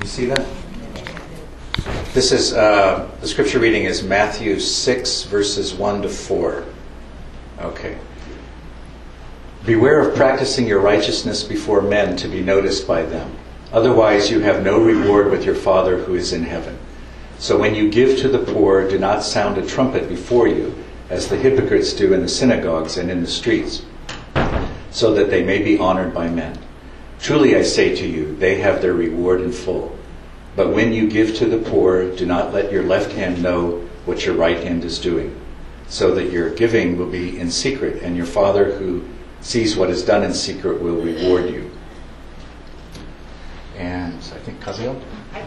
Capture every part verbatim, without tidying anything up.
see that? This is, uh, the scripture reading is Matthew six, verses one to four. Okay. Beware of practicing your righteousness before men to be noticed by them. Otherwise you have no reward with your Father who is in heaven. So when you give to the poor, do not sound a trumpet before you, as the hypocrites do in the synagogues and in the streets, so that they may be honored by men. Truly I say to you, they have their reward in full. But when you give to the poor, do not let your left hand know what your right hand is doing, so that your giving will be in secret, and your Father who sees what is done in secret will reward you. And I think Kazuyo?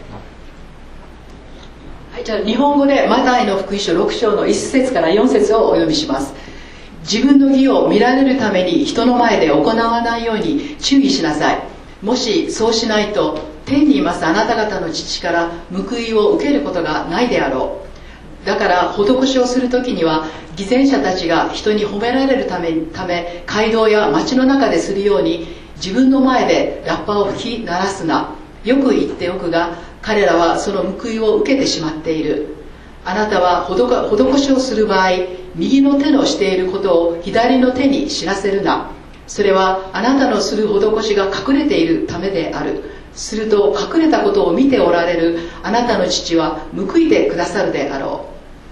はい、じゃあ日本語でマタイの福音書ろく章のいち節からよん節をお読みします。自分の義を見られるために人の前で行わないように注意しなさい。もしそうしないと天にいますあなた方の父から報いを受けることがないであろう。だから施しをするときには偽善者たちが人に褒められるため、ため街道や街の中でするように自分の前でラッパを吹き鳴らすな。よく言っておくが彼らはその報いを受けてしまっている。あなたは施しをする場合、右の手のしていることを左の手に知らせるな。それはあなたのする施しが隠れているためである。すると隠れたことを見ておられるあなたの父は報いてくださるであろ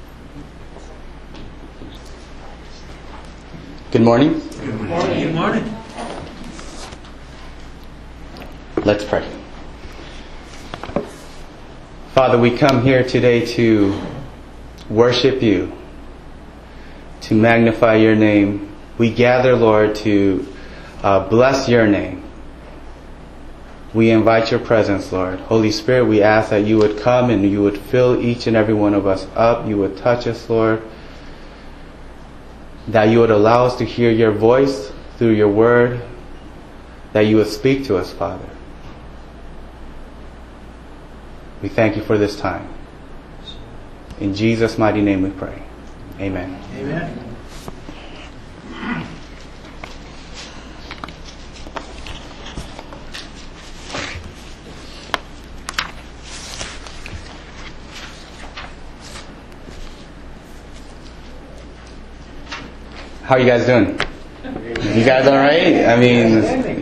う。Good morning. Good morning. Good morning. Let's pray. Father, we come here today to worship you, to magnify your name. We gather, Lord, to uh, bless your name. We invite your presence, Lord. Holy Spirit, we ask that you would come and you would fill each and every one of us up. You would touch us, Lord. That you would allow us to hear your voice through your word. That you would speak to us, Father. We thank you for this time. In Jesus' mighty name we pray. Amen. Amen. How are you guys doing? You guys all right? I mean,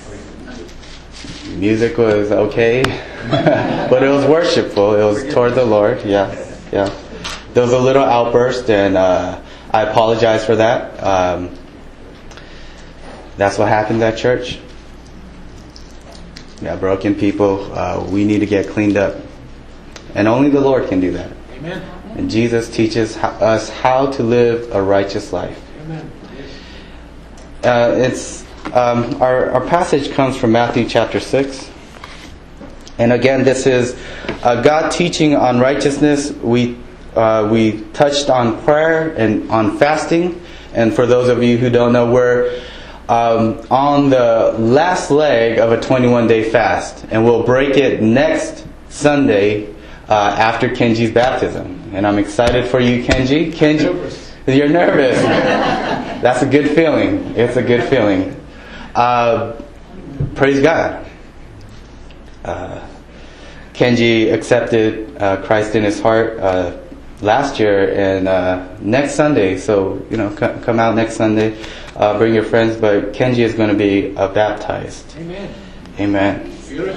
music was okay, but it was worshipful. It was toward the Lord. Yeah, yeah. There was a little outburst, and uh, I apologize for that. Um, that's what happens at church. Yeah, broken people. Uh, we need to get cleaned up, and only the Lord can do that. Amen. And Jesus teaches us how to live a righteous life. Amen. Uh, it's um, our our passage comes from Matthew chapter six, and again, this is uh, God teaching on righteousness. We uh, we touched on prayer and on fasting, and for those of you who don't know, we're um, on the last leg of a twenty-one day fast, and we'll break it next Sunday uh, after Kenji's baptism. And I'm excited for you, Kenji. Kenji. You're nervous. That's a good feeling. It's a good feeling. Uh, praise God. Uh, Kenji accepted uh, Christ in his heart uh, last year and uh, next Sunday. So, you know, c- come out next Sunday. Uh, bring your friends. But Kenji is going to be uh, baptized. Amen. Amen.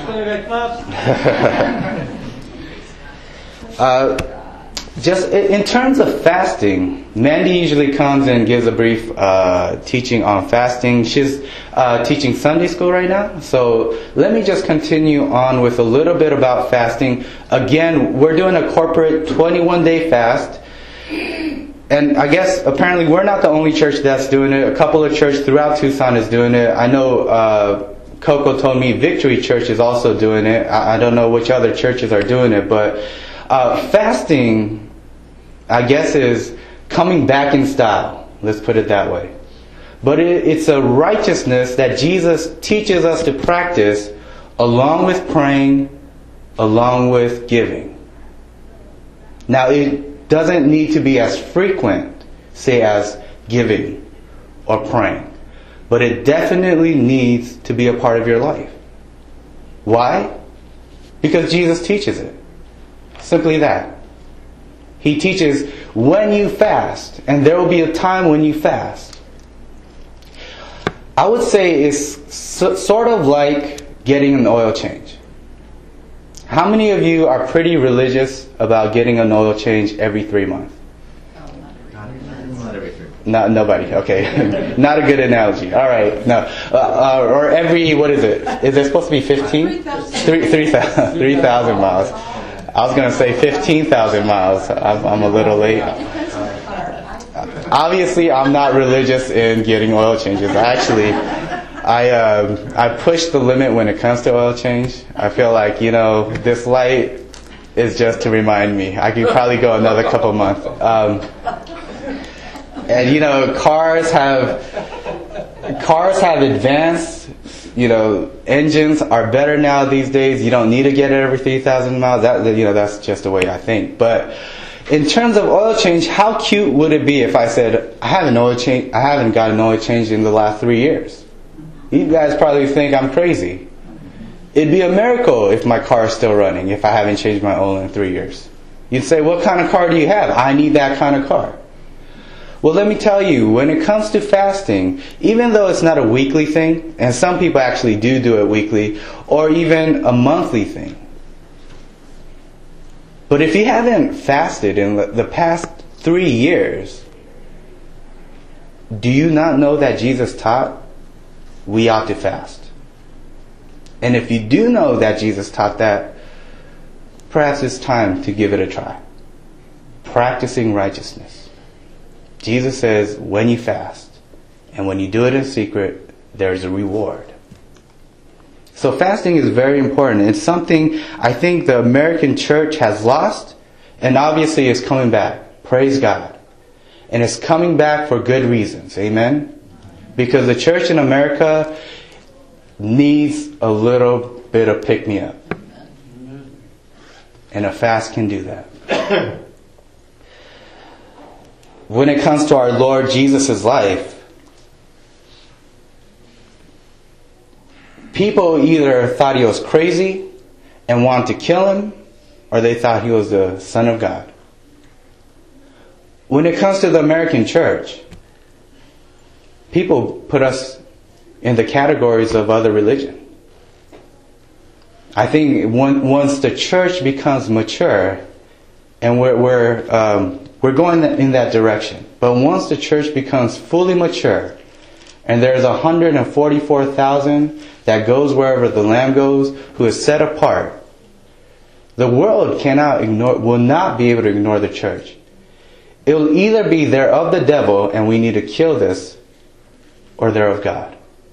uh, Just in terms of fasting, Mandy usually comes and gives a brief uh, teaching on fasting. She's uh, teaching Sunday school right now. So let me just continue on with a little bit about fasting. Again, we're doing a corporate twenty-one day fast. And I guess apparently we're not the only church that's doing it. A couple of churches throughout Tucson is doing it. I know uh, Coco told me Victory Church is also doing it. I, I don't know which other churches are doing it. But uh, fasting, I guess, is coming back in style. Let's put it that way. But it, it's a righteousness that Jesus teaches us to practice along with praying, along with giving. Now, it doesn't need to be as frequent, say, as giving or praying. But it definitely needs to be a part of your life. Why? Because Jesus teaches it. Simply that. He teaches when you fast, and there will be a time when you fast. I would say it's so, sort of like getting an oil change. How many of you are pretty religious about getting an oil change every three months? Not every three. Not nobody. Okay, not a good analogy. All right, no, uh, uh, or every what is it? Is it supposed to be fifteen? Three three thousand three thousand miles. I was gonna say fifteen thousand miles. I'm, I'm a little late. Obviously, I'm not religious in getting oil changes. Actually, I um, I push the limit when it comes to oil change. I feel like, you know, this light is just to remind me. I could probably go another couple months. Um, and you know, cars have cars have advanced. You know, engines are better now these days. You don't need to get it every three thousand miles. That, you know, that's just the way I think. But in terms of oil change, how cute would it be if I said, I haven't oil change, I haven't got an oil change in the last three years? You guys probably think I'm crazy. It'd be a miracle if my car is still running, if I haven't changed my oil in three years. You'd say, what kind of car do you have? I need that kind of car. Well, let me tell you, when it comes to fasting, even though it's not a weekly thing, and some people actually do do it weekly, or even a monthly thing, but if you haven't fasted in the past three years, do you not know that Jesus taught we ought to fast? And if you do know that Jesus taught that, perhaps it's time to give it a try. Practicing righteousness. Jesus says, when you fast, and when you do it in secret, there's a reward. So fasting is very important. It's something I think the American church has lost, and obviously is coming back. Praise God. And it's coming back for good reasons. Amen? Because the church in America needs a little bit of pick-me-up. And a fast can do that. When it comes to our Lord Jesus' life, people either thought he was crazy and wanted to kill him, or they thought he was the Son of God. When it comes to the American church, people put us in the categories of other religion. I think when, once the church becomes mature, and we're we're, um, we're going in that direction, but once the church becomes fully mature, and there's one hundred forty-four thousand that goes wherever the Lamb goes, who is set apart, the world cannot ignore, will not be able to ignore the church. It will either be they're of the devil and we need to kill this, or they're of God.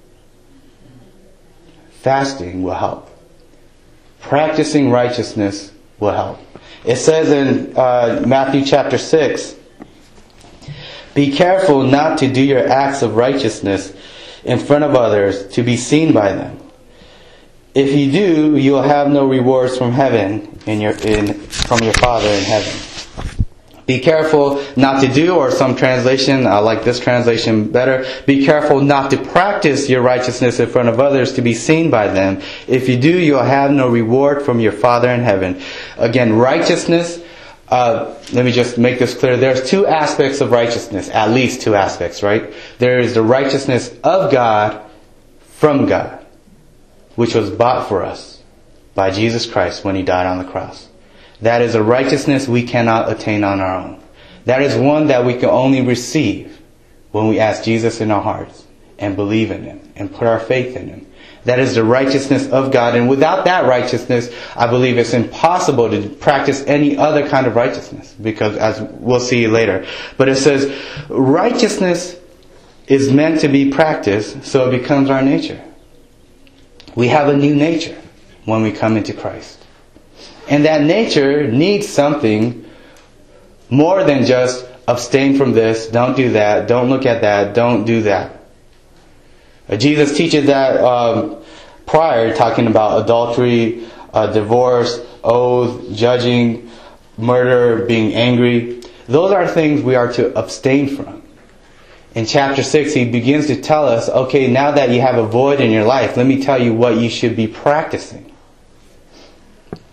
Fasting will help. Practicing righteousness will help. It says in uh, Matthew chapter six, be careful not to do your acts of righteousness in front of others to be seen by them. If you do, you will have no rewards from heaven in your in from your Father in heaven. Be careful not to do, or some translation, I like this translation better, be careful not to practice your righteousness in front of others to be seen by them. If you do, you'll have no reward from your Father in heaven. Again, righteousness, uh, let me just make this clear. There's two aspects of righteousness, at least two aspects, right? There is the righteousness of God from God, which was bought for us by Jesus Christ when He died on the cross. That is a righteousness we cannot attain on our own. That is one that we can only receive when we ask Jesus in our hearts and believe in Him and put our faith in Him. That is the righteousness of God. And without that righteousness, I believe it's impossible to practice any other kind of righteousness, because as we'll see later. But it says righteousness is meant to be practiced so it becomes our nature. We have a new nature when we come into Christ. And that nature needs something more than just abstain from this, don't do that, don't look at that, don't do that. Uh, Jesus teaches that um, prior, talking about adultery, uh, divorce, oath, judging, murder, being angry. Those are things we are to abstain from. In chapter six, He begins to tell us, okay, now that you have a void in your life, let me tell you what you should be practicing.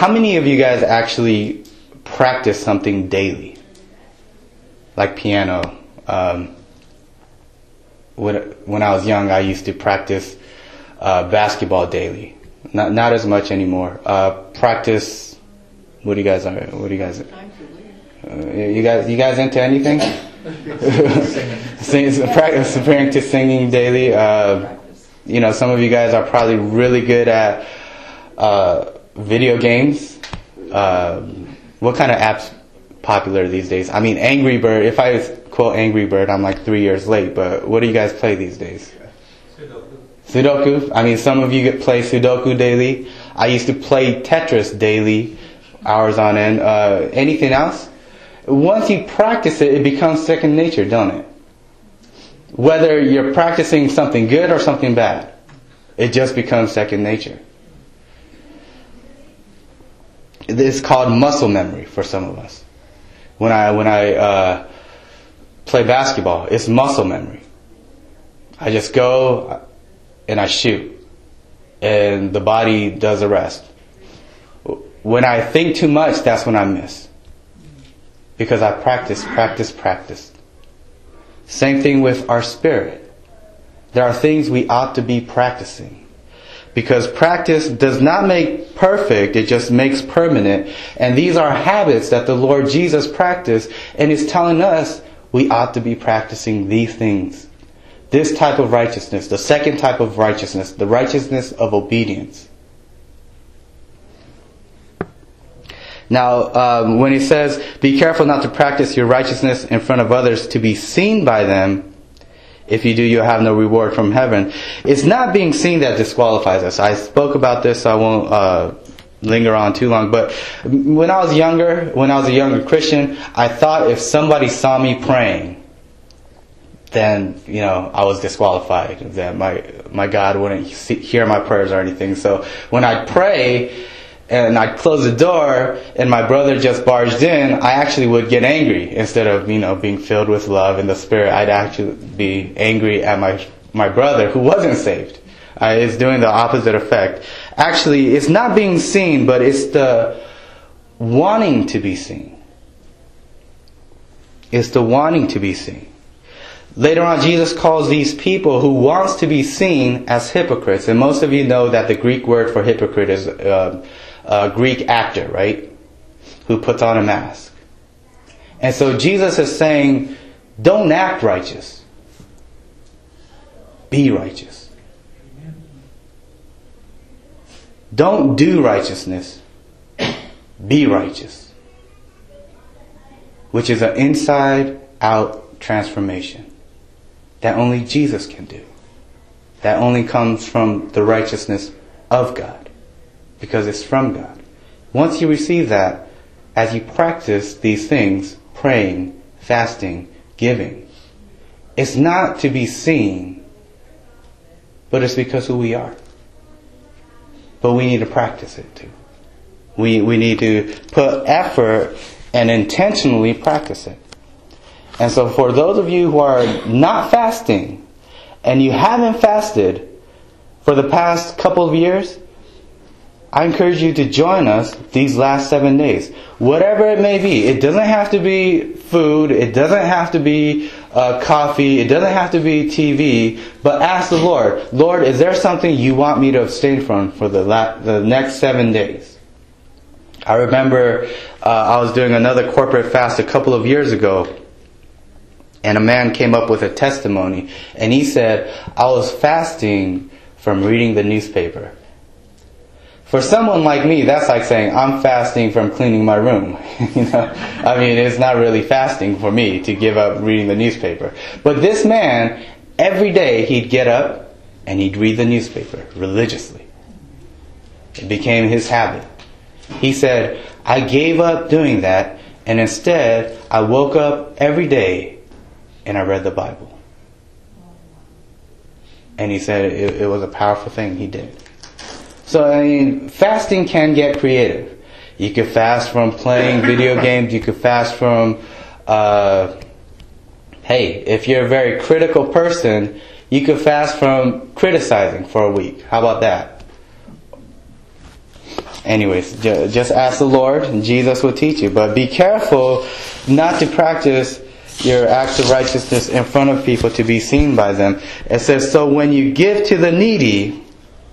how many of you guys actually practice something daily? Like piano. Um, when, when I was young, I used to practice uh, basketball daily. Not not as much anymore. Uh, practice. What do you guys are? What do you guys? Uh, you guys you guys into anything? Sing, practice preparing to singing daily. Uh, you know, some of you guys are probably really good at uh, video games. Uh, what kind of apps popular these days? I mean, Angry Bird. If I quote Angry Bird, I'm like three years late. But what do you guys play these days? Sudoku. Sudoku. I mean, some of you get play Sudoku daily. I used to play Tetris daily, hours on end. Uh, anything else? Once you practice it, it becomes second nature, don't it? Whether you're practicing something good or something bad, it just becomes second nature. It's called muscle memory for some of us. When I when I uh, play basketball, it's muscle memory. I just go and I shoot, and the body does the rest. When I think too much, that's when I miss. Because I practice, practice, practice. Same thing with our spirit. There are things we ought to be practicing. Because practice does not make perfect, it just makes permanent. And these are habits that the Lord Jesus practiced and is telling us we ought to be practicing these things. This type of righteousness, the second type of righteousness, the righteousness of obedience. Now, um, when he says, be careful not to practice your righteousness in front of others to be seen by them. If you do, you'll have no reward from heaven. It's not being seen that disqualifies us. I spoke about this, so I won't uh, linger on too long. But when I was younger, when I was a younger Christian, I thought if somebody saw me praying, then, you know, I was disqualified. That my my God wouldn't see, hear my prayers or anything. So when I'd pray and I'd close the door and my brother just barged in, I actually would get angry. Instead of, you know, being filled with love in the Spirit, I'd actually be angry at my my brother who wasn't saved. Uh, it's doing the opposite effect. Actually, it's not being seen, but it's the wanting to be seen. It's the wanting to be seen. Later on, Jesus calls these people who wants to be seen as hypocrites. And most of you know that the Greek word for hypocrite is uh, a Greek actor, right? Who puts on a mask. And so Jesus is saying, don't act righteous. Be righteous. Don't do righteousness. Be righteous. Which is an inside-out transformation that only Jesus can do. That only comes from the righteousness of God. Because it's from God. Once you receive that, as you practice these things, praying, fasting, giving, it's not to be seen, but it's because who we are. But we need to practice it too. We, we need to put effort and intentionally practice it. And so for those of you who are not fasting, and you haven't fasted for the past couple of years, I encourage you to join us these last seven days. Whatever it may be. It doesn't have to be food. It doesn't have to be uh, coffee. It doesn't have to be T V. But ask the Lord, Lord, is there something you want me to abstain from for the, la- the next seven days? I remember uh, I was doing another corporate fast a couple of years ago. And a man came up with a testimony. And he said, I was fasting from reading the newspaper. For someone like me, that's like saying, I'm fasting from cleaning my room. you know, I mean, it's not really fasting for me to give up reading the newspaper. But this man, every day he'd get up and he'd read the newspaper religiously. It became his habit. He said, I gave up doing that, and instead I woke up every day and I read the Bible. And he said it, it was a powerful thing he did. So, I mean, fasting can get creative. You could fast from playing video games. You could fast from, uh, hey, if you're a very critical person, you could fast from criticizing for a week. How about that? anyways, ju- just ask the Lord, and Jesus will teach you. But be careful not to practice your acts of righteousness in front of people to be seen by them. It says, so when you give to the needy,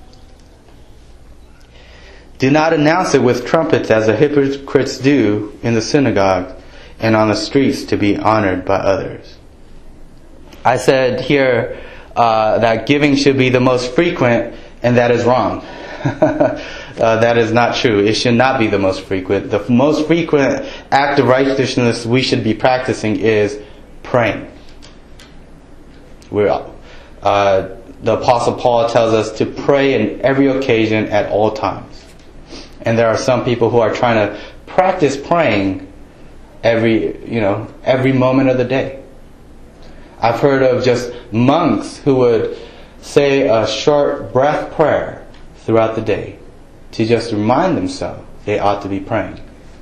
do not announce it with trumpets as the hypocrites do in the synagogue and on the streets to be honored by others. I said here uh, that giving should be the most frequent, and that is wrong. uh, that is not true. It should not be the most frequent. The most frequent act of righteousness we should be practicing is praying. We're, uh, the Apostle Paul tells us to pray in every occasion at all times. And there are some people who are trying to practice praying every, you know, every moment of the day. I've heard of just monks who would say a short breath prayer throughout the day to just remind themselves they ought to be praying.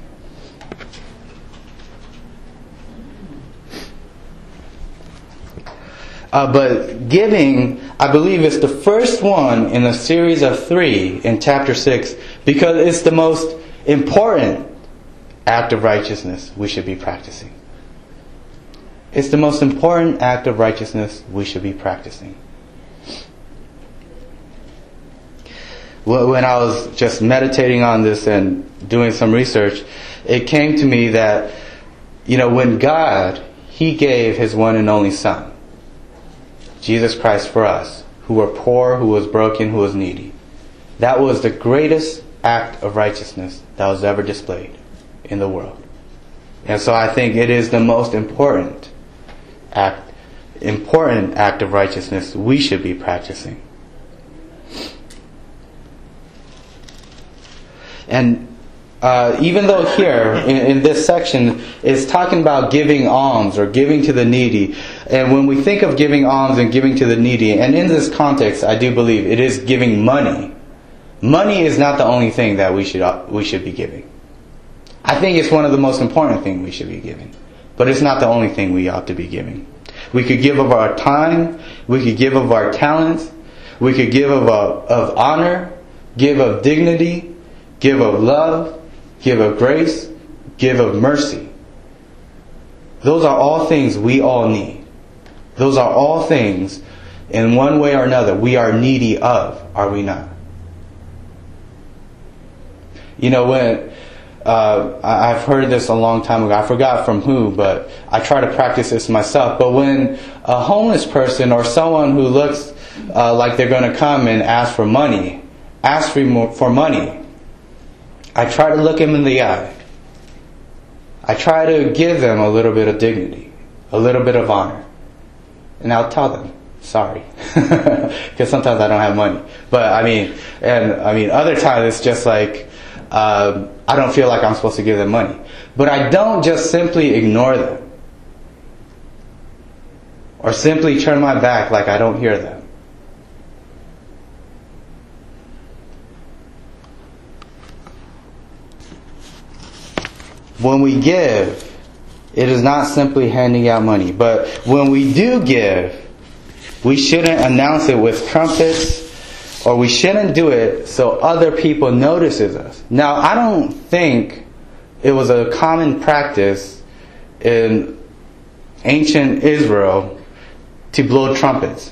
Uh, but giving, I believe, is the first one in a series of three in chapter six because it's the most important act of righteousness we should be practicing. It's the most important act of righteousness we should be practicing. When I was just meditating on this and doing some research, it came to me that, you know, when God, He gave His one and only Son, Jesus Christ, for us, who were poor, who was broken, who was needy. That was the greatest act of righteousness that was ever displayed in the world. And so I think it is the most important act, important act of righteousness we should be practicing. And uh, even though here in, in this section is talking about giving alms or giving to the needy, and when we think of giving alms and giving to the needy, and in this context, I do believe it is giving money. Money is not the only thing that we should we should be giving. I think it's one of the most important things we should be giving, but it's not the only thing we ought to be giving. We could give of our time, we could give of our talents, we could give of uh, of honor, give of dignity, give of love, give of grace, give of mercy. Those are all things we all need. Those are all things, in one way or another, we are needy of, are we not? You know, when uh, I've heard this a long time ago, I forgot from who, but I try to practice this myself. But when a homeless person or someone who looks uh, like they're going to come and ask for money, ask for for money, I try to look him in the eye. I try to give them a little bit of dignity, a little bit of honor. And I'll tell them, sorry. Because sometimes I don't have money. But I mean, and I mean, other times it's just like, uh, I don't feel like I'm supposed to give them money. But I don't just simply ignore them. Or simply turn my back like I don't hear them. When we give, it is not simply handing out money. But when we do give, we shouldn't announce it with trumpets, or we shouldn't do it so other people notices us. Now, I don't think it was a common practice in ancient Israel to blow trumpets.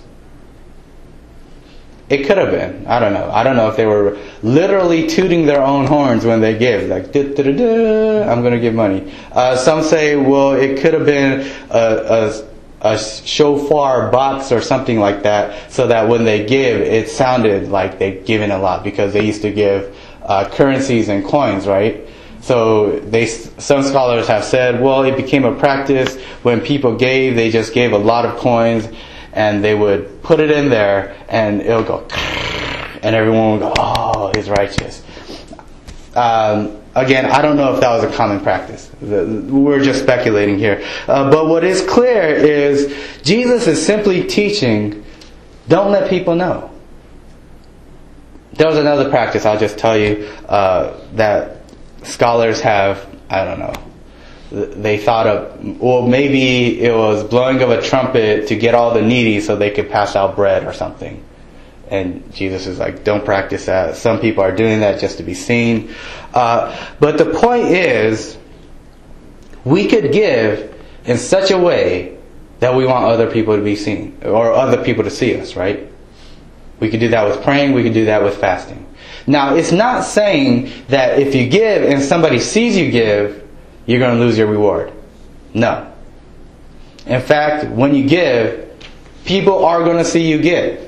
It could have been. I don't know. I don't know if they were literally tooting their own horns when they give. Like, duh, duh, duh, duh, I'm going to give money. Uh, some say, well, it could have been a, a, a shofar box or something like that, so that when they give, it sounded like they'd given a lot, because they used to give uh, currencies and coins, right? So they, some scholars have said, well, it became a practice when people gave, they just gave a lot of coins, and they would put it in there, and it'll go, and everyone would go, oh, he's righteous. Um, again, I don't know if that was a common practice. We're just speculating here. Uh, but what is clear is Jesus is simply teaching, don't let people know. There was another practice, I'll just tell you, uh, that scholars have, I don't know, they thought of, well, maybe it was blowing of a trumpet to get all the needy so they could pass out bread or something. And Jesus is like, don't practice that. Some people are doing that just to be seen. Uh, but the point is, we could give in such a way that we want other people to be seen, or other people to see us, right? We could do that with praying, we could do that with fasting. Now, it's not saying that if you give and somebody sees you give, you're going to lose your reward. No. In fact, when you give, people are going to see you give.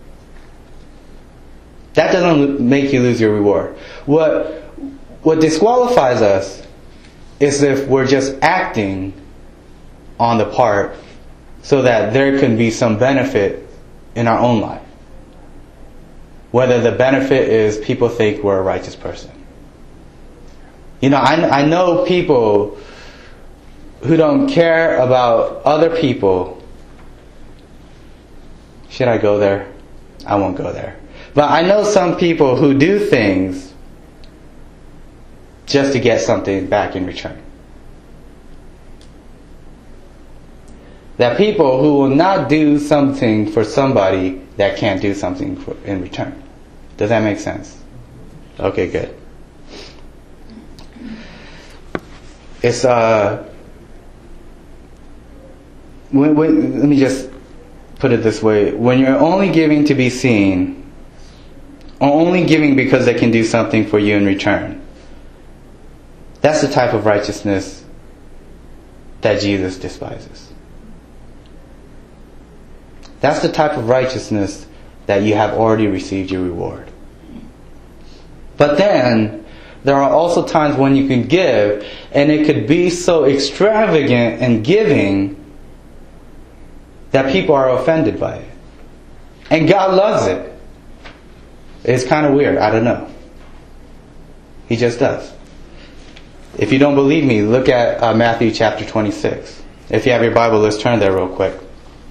That doesn't make you lose your reward. What, what disqualifies us is if we're just acting on the part so that there can be some benefit in our own life. Whether the benefit is people think we're a righteous person. You know, I, I know people who don't care about other people. Should I go there? I won't go there. But I know some people who do things just to get something back in return. That people who will not do something for somebody that can't do something for, in return. Does that make sense? Okay, good. It's uh. When, when, let me just put it this way: when you're only giving to be seen, or only giving because they can do something for you in return, that's the type of righteousness that Jesus despises. That's the type of righteousness that you have already received your reward. But then, there are also times when you can give, and it could be so extravagant and giving that people are offended by it. And God loves it. It's kind of weird. I don't know. He just does. If you don't believe me, look at uh, Matthew chapter twenty-six. If you have your Bible, let's turn there real quick.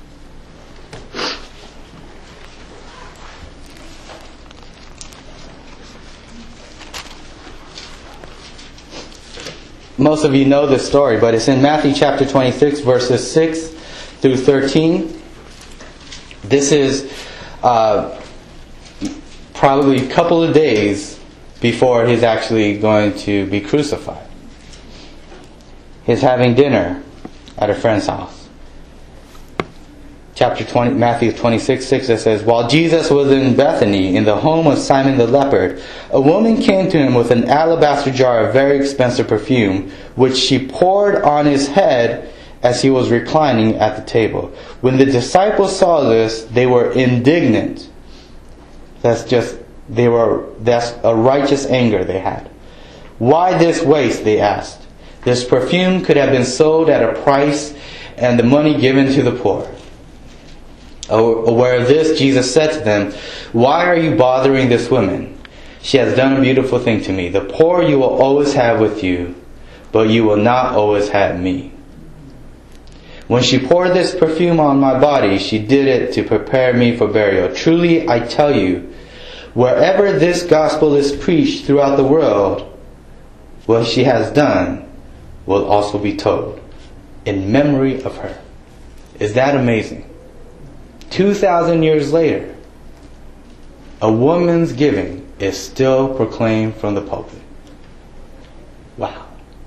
Most of you know this story, but it's in Matthew chapter twenty-six, verses six through thirteen. This is uh, probably a couple of days before he's actually going to be crucified. He's having dinner at a friend's house. Chapter twenty, Matthew twenty-six, six, it says, while Jesus was in Bethany, in the home of Simon the leper, a woman came to him with an alabaster jar of very expensive perfume, which she poured on his head as he was reclining at the table. When the disciples saw this, they were indignant. That's just, they were, that's a righteous anger they had. Why this waste, they asked. This perfume could have been sold at a price and the money given to the poor. Aware of this, Jesus said to them, why are you bothering this woman? She has done a beautiful thing to me. The poor you will always have with you, but you will not always have me. When she poured this perfume on my body, she did it to prepare me for burial. Truly, I tell you, wherever this gospel is preached throughout the world, what she has done will also be told in memory of her. Is that amazing? Two thousand years later, a woman's giving is still proclaimed from the pulpit. Wow.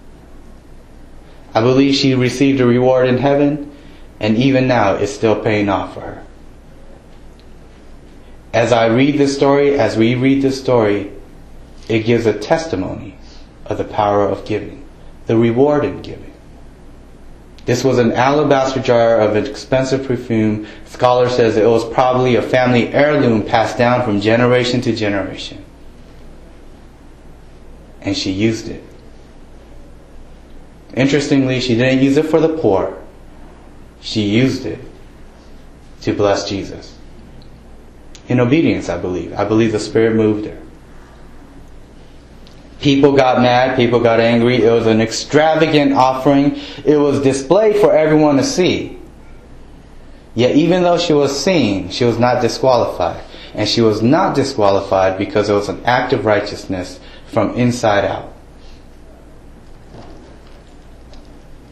I believe she received a reward in heaven, and even now it's still paying off for her. As I read this story, as we read this story, it gives a testimony of the power of giving, the reward in giving. This was an alabaster jar of expensive perfume. Scholar says it was probably a family heirloom passed down from generation to generation. And she used it. Interestingly, she didn't use it for the poor. She used it to bless Jesus. In obedience, I believe. I believe the Spirit moved her. People got mad. People got angry. It was an extravagant offering. It was displayed for everyone to see. Yet even though she was seen, she was not disqualified. And she was not disqualified because it was an act of righteousness from inside out.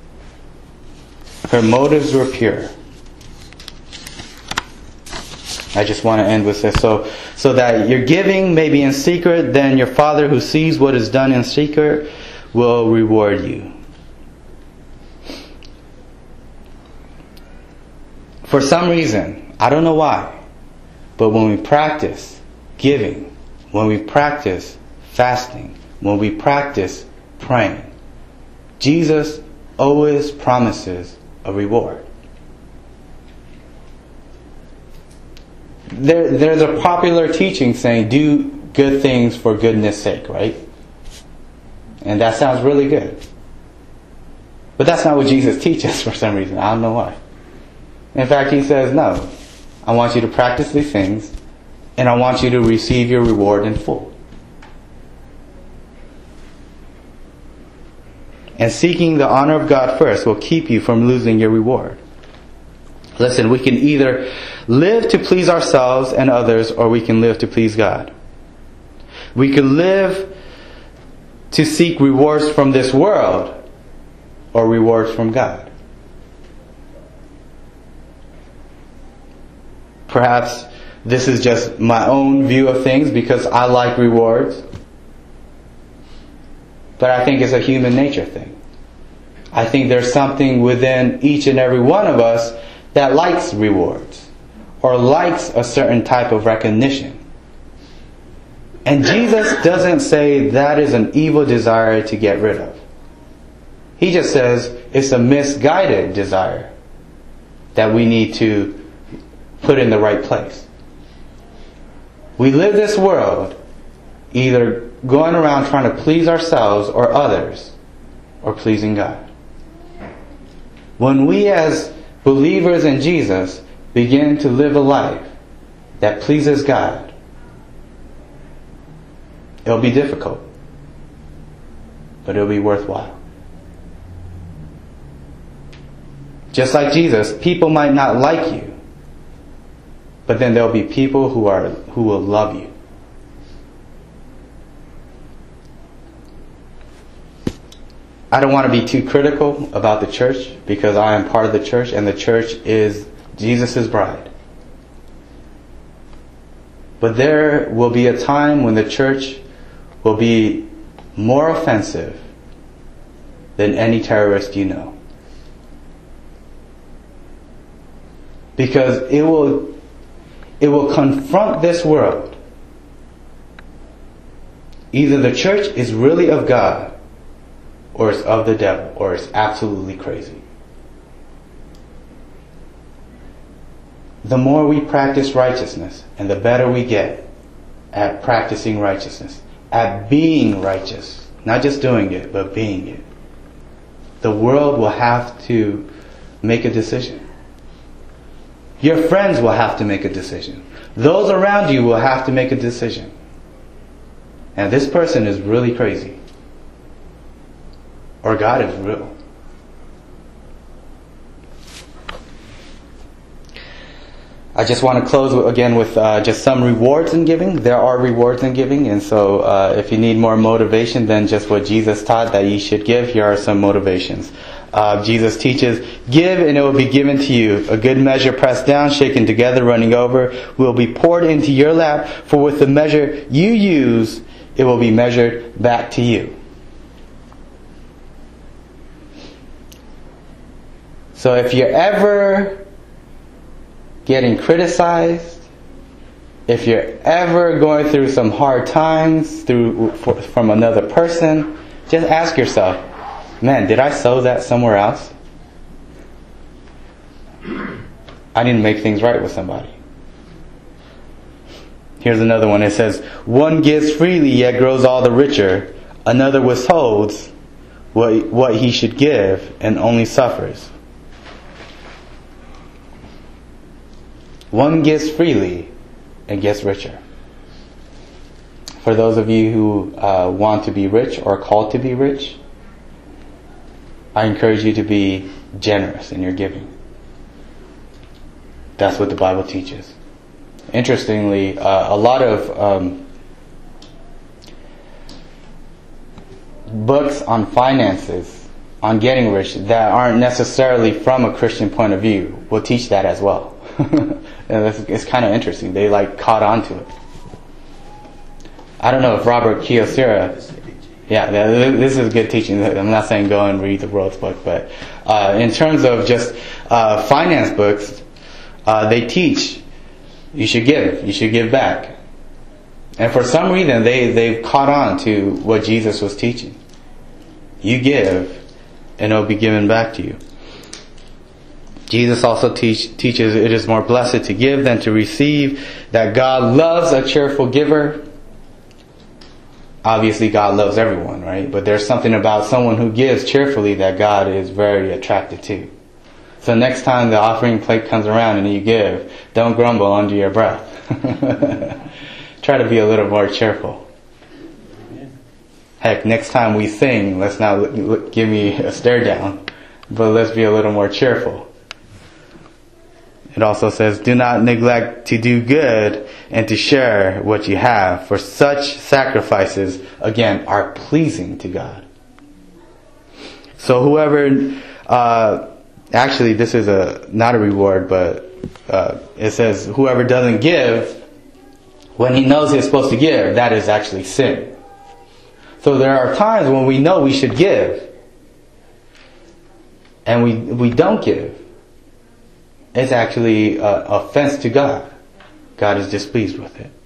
Her motives were pure. I just want to end with this. So, so that you're giving maybe in secret, then your Father who sees what is done in secret will reward you. For some reason, I don't know why, but when we practice giving, when we practice fasting, when we practice praying, Jesus always promises a reward. There, there's a popular teaching saying, do good things for goodness sake, right? And that sounds really good. But that's not what Jesus teaches for some reason. I don't know why. In fact, He says, no, I want you to practice these things, and I want you to receive your reward in full. And seeking the honor of God first will keep you from losing your reward. Listen, we can either live to please ourselves and others, or we can live to please God. We can live to seek rewards from this world, or rewards from God. Perhaps this is just my own view of things because I like rewards. But I think it's a human nature thing. I think there's something within each and every one of us that likes rewards or likes a certain type of recognition. And Jesus doesn't say that is an evil desire to get rid of. He just says it's a misguided desire that we need to put in the right place. We live this world either going around trying to please ourselves or others, or pleasing God. When we as believers in Jesus begin to live a life that pleases God, it'll be difficult, but it'll be worthwhile. Just like Jesus, people might not like you, but then there'll be people who are who will love you. I don't want to be too critical about the church because I am part of the church and the church is Jesus' bride. But there will be a time when the church will be more offensive than any terrorist you know. Because it will it will confront this world. Either the church is really of God, or it's of the devil, or it's absolutely crazy. The more we practice righteousness, and the better we get at practicing righteousness, at being righteous, not just doing it, but being it, the world will have to make a decision. Your friends will have to make a decision. Those around you will have to make a decision. And this person is really crazy. Or God is real. I just want to close again with uh, just some rewards in giving. There are rewards in giving, and so uh, if you need more motivation than just what Jesus taught that you should give, here are some motivations. Uh, Jesus teaches, give and it will be given to you. A good measure pressed down, shaken together, running over, will be poured into your lap. For with the measure you use, it will be measured back to you. So if you're ever getting criticized, if you're ever going through some hard times through for, from another person, just ask yourself, man, did I sow that somewhere else? I need to make things right with somebody. Here's another one. It says, one gives freely yet grows all the richer. Another withholds what, what he should give and only suffers. One gives freely and gets richer. For those of you who uh, want to be rich or called to be rich, I encourage you to be generous in your giving. That's what the Bible teaches. Interestingly, uh, a lot of um, books on finances, on getting rich, that aren't necessarily from a Christian point of view, will teach that as well. and it's, it's kind of interesting. They like caught on to it. I don't know if Robert Kiyosaki, yeah, this is good teaching. I'm not saying go and read the world's book, but uh, in terms of just uh, finance books, uh, they teach you should give, you should give back. And for some reason, they, they've caught on to what Jesus was teaching. You give, and it'll be given back to you. Jesus also teach, teaches it is more blessed to give than to receive, that God loves a cheerful giver. Obviously, God loves everyone, right? But there's something about someone who gives cheerfully that God is very attracted to. So next time the offering plate comes around and you give, don't grumble under your breath. Try to be a little more cheerful. Heck, next time we sing, let's not look, look, give me a stare down, but let's be a little more cheerful. It also says, do not neglect to do good and to share what you have, for such sacrifices, again, are pleasing to God. So whoever, uh, actually this is a not a reward, but uh, it says whoever doesn't give when he knows he's supposed to give, that is actually sin. So there are times when we know we should give, and we we don't give. It's actually an offense to God. God is displeased with it.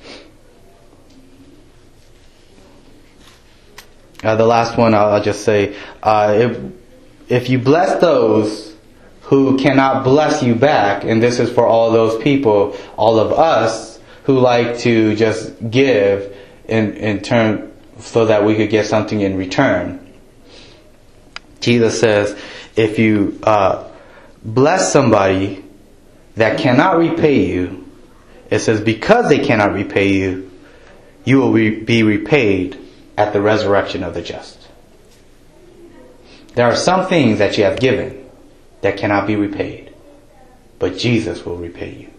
Uh, the last one, I'll, I'll just say, uh, if, if you bless those who cannot bless you back, and this is for all those people, all of us, who like to just give in, in turn so that we could get something in return. Jesus says, if you uh, bless somebody that cannot repay you, it says, because they cannot repay you, you will re- be repaid at the resurrection of the just. There are some things that you have given that cannot be repaid, but Jesus will repay you.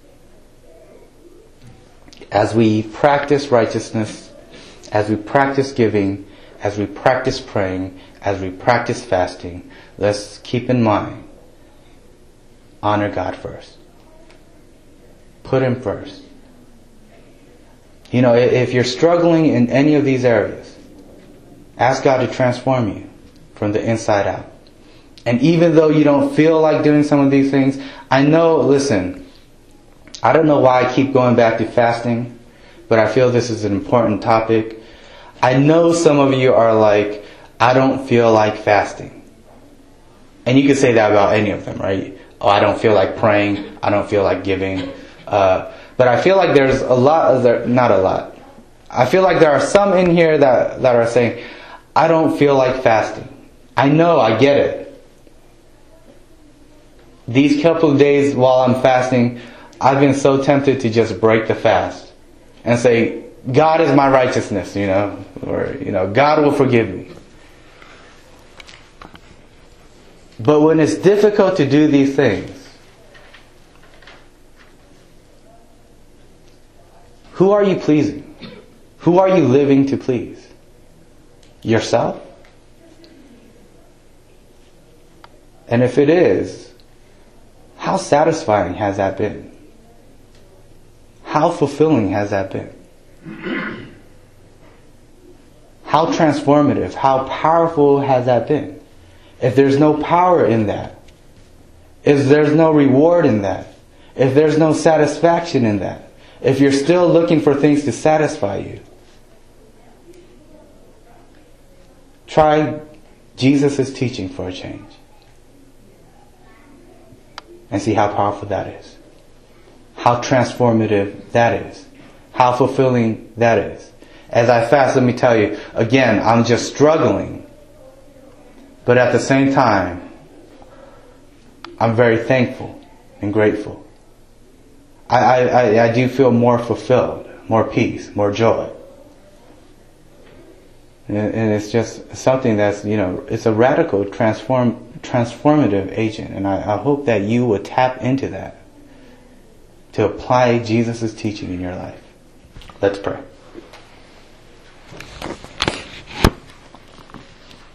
As we practice righteousness, as we practice giving, as we practice praying, as we practice fasting, let's keep in mind, honor God first. Put Him first. You know, if you're struggling in any of these areas, ask God to transform you from the inside out. And even though you don't feel like doing some of these things, I know, listen, I don't know why I keep going back to fasting, but I feel this is an important topic. I know some of you are like, I don't feel like fasting. And you can say that about any of them, right? Oh, I don't feel like praying. I don't feel like giving. Uh, but I feel like there's a lot of there, not a lot. I feel like there are some in here that, that are saying, I don't feel like fasting. I know, I get it. These couple of days while I'm fasting, I've been so tempted to just break the fast and say, God is my righteousness, you know, or, you know, God will forgive me. But when it's difficult to do these things, who are you pleasing? Who are you living to please? Yourself? And if it is, how satisfying has that been? How fulfilling has that been? How transformative, how powerful has that been? If there's no power in that, if there's no reward in that, if there's no satisfaction in that, if you're still looking for things to satisfy you, try Jesus' teaching for a change. And see how powerful that is. How transformative that is. How fulfilling that is. As I fast, let me tell you, again, I'm just struggling. But at the same time, I'm very thankful and grateful. I, I, I do feel more fulfilled, more peace, more joy. And, and it's just something that's, you know, it's a radical transform, transformative agent. And I, I hope that you will tap into that to apply Jesus' teaching in your life. Let's pray.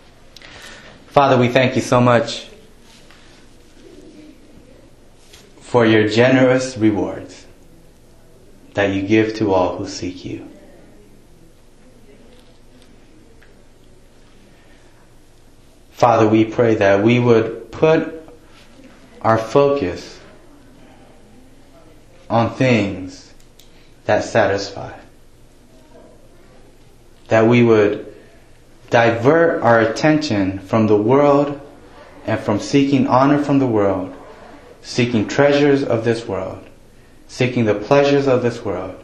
Father, we thank you so much for your generous rewards that you give to all who seek you. Father, we pray that we would put our focus on things that satisfy. That we would divert our attention from the world and from seeking honor from the world, seeking treasures of this world, seeking the pleasures of this world,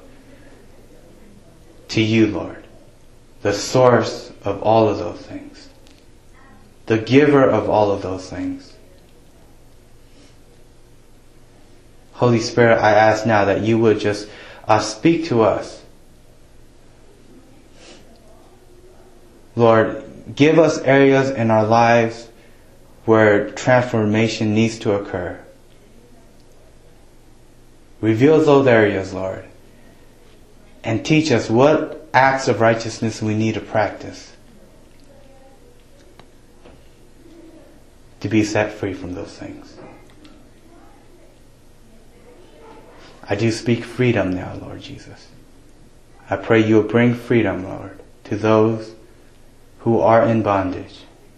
to you, Lord, the source of all of those things, the giver of all of those things. Holy Spirit, I ask now that you would just uh, speak to us. Lord, give us areas in our lives where transformation needs to occur. Reveal those areas, Lord, and teach us what acts of righteousness we need to practice to be set free from those things. I do speak freedom now, Lord Jesus. I pray you will bring freedom, Lord, to those who are in bondage.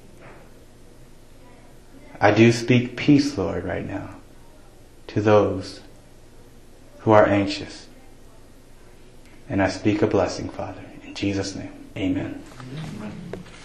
I do speak peace, Lord, right now, to those who are anxious. And I speak a blessing, Father. In Jesus' name, amen. Amen.